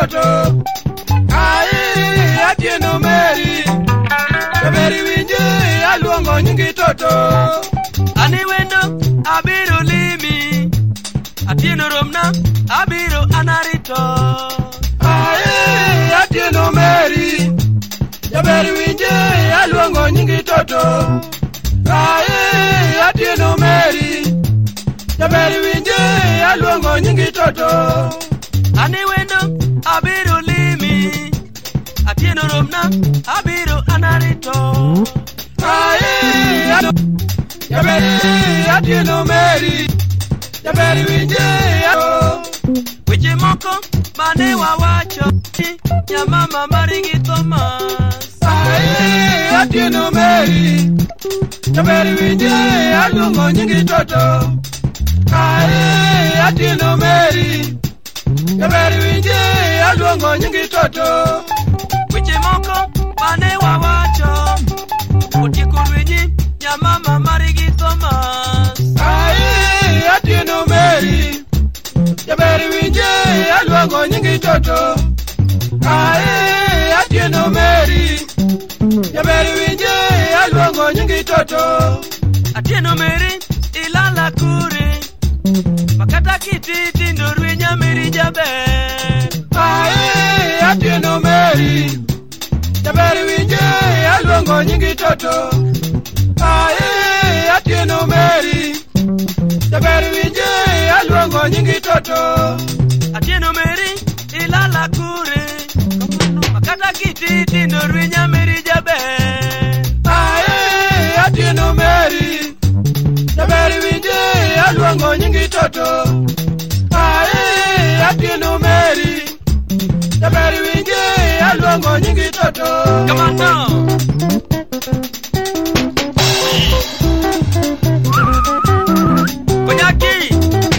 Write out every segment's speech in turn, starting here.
toto. Ai Atieno Mary, Mary winje aluongo nyingi toto. Ani wendo abiro limi, Atieno romna abiro anarito. Ai Atieno Mary, Mary winje aluongo nyingi toto. Ai Atieno Mary, Mary winje aluongo nyingi toto. Ani wendo abiro limi, Atieno romna abiro anarito. Ai Atieno Mary, Mary winje weche moko mane wawacho ya mama Marigi Thomas. Ai Atieno Mary, Mary winje aluongo nyingi toto. Ai Atieno Mary, Mary winje aluongo nyingi toto. Weche moko mane wawacho otieko lwenyi ya mama Marigi Thomas. Ai Atieno Mary, Mary winje aluongo nyingi toto. Ai Atieno Mary, Mary winje aluongo nyingi toto. Atieno Mary ilala kure, makata kititi ndorwe nyamiri jaber. Ai Atieno Mary, Mary winje aluongo nyingi toto. Ai Atieno Mary, Mary winje aluongo nyingi toto. Atieno Mary ilala kure, makata kititi ndorwe nyamiri jaber. Ai Atieno Mary, Mary winje aluongo nyingi toto. Ai Atieno Mary, Mary winje aluongo nyingi toto. Come on now. Konyaki.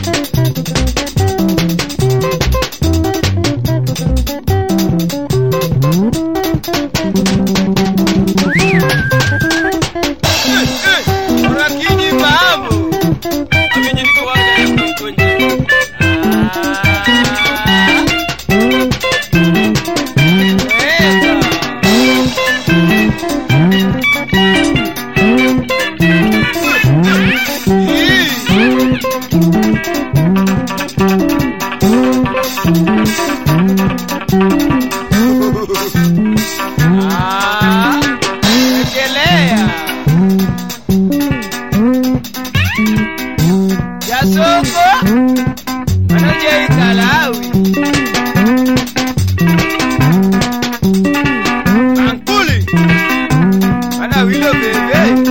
Rakini babu. Aminyi niko waga ya mkonje. Ekelea Yasongo Manaje Ikalawi Ankuli Ana wilo bebe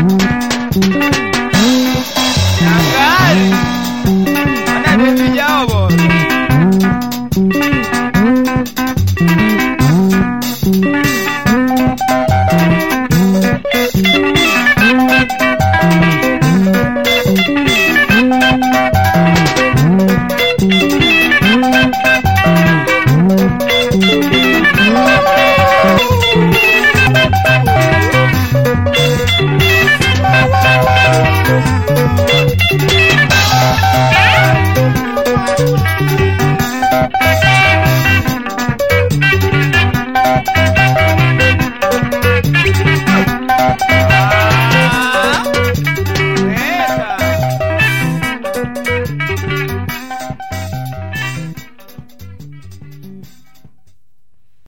Ana baby jao